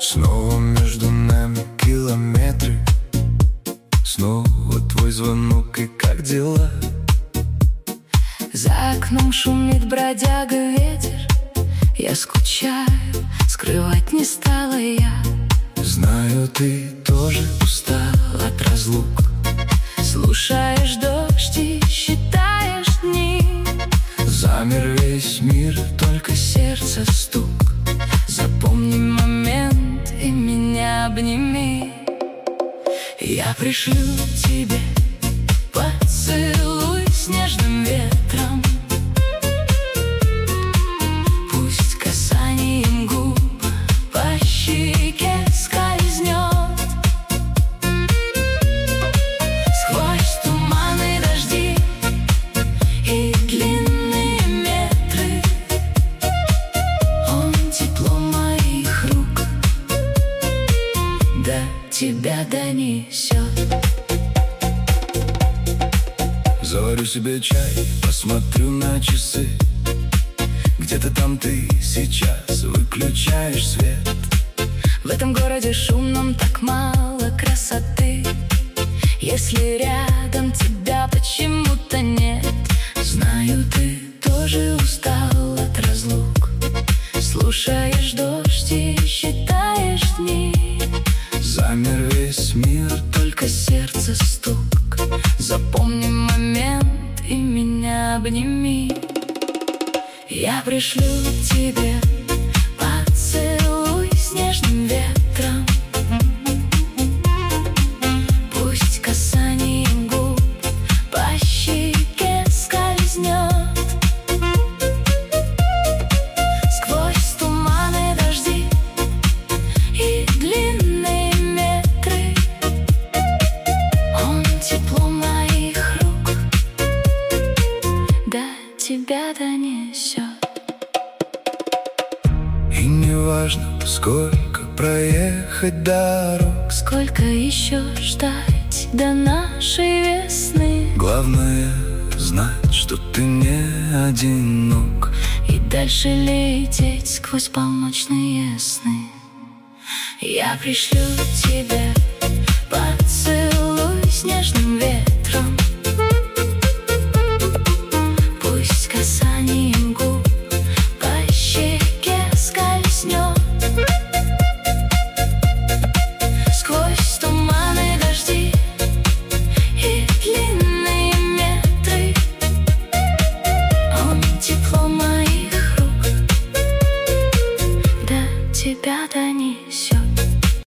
Снова между нами километры, снова твой звонок и как дела? За окном шумит бродяга ветер, я скучаю, скрывать не стала я. Знаю, ты тоже устал от разлук. Слушаешь дождь и считаешь дни. Замер весь мир, только сердце стук. Запомни момент и меня обними. Я пришлю тебе поцелуй с нежным ветром. Пусть касанием губ по щеке скользнет. Сквозь туманы, дожди и длинные метры он тепло моих рук до тебя донесет. Заварю себе чай, посмотрю на часы. Где-то там ты сейчас выключаешь свет. В этом городе шумном так мало красоты. Если рядом тебя почему-то нет. Знаю, ты тоже устал от разлук. Слушаешь дождь и считаешь дни. Замер весь мир, Только сердце стук. Запомни момент и меня обними. Я пришлю тебе поцелуй с нежным ветром. Пусть касанием губ по щеке скользнет. Сквозь туманы, дожди и длинные метры он тепло моих рук до тебя донесет. и неважно, сколько проехать дорог. Сколько еще ждать до нашей весны? Главное знать, что ты не одинок. И дальше лететь сквозь полночные сны. Я пришлю тебе поцелуй с нежным ветром. Пусть касанием губ по щеке скользнет. Сквозь туманы, дожди и длинные метры он тепло моих рук до тебя донесет.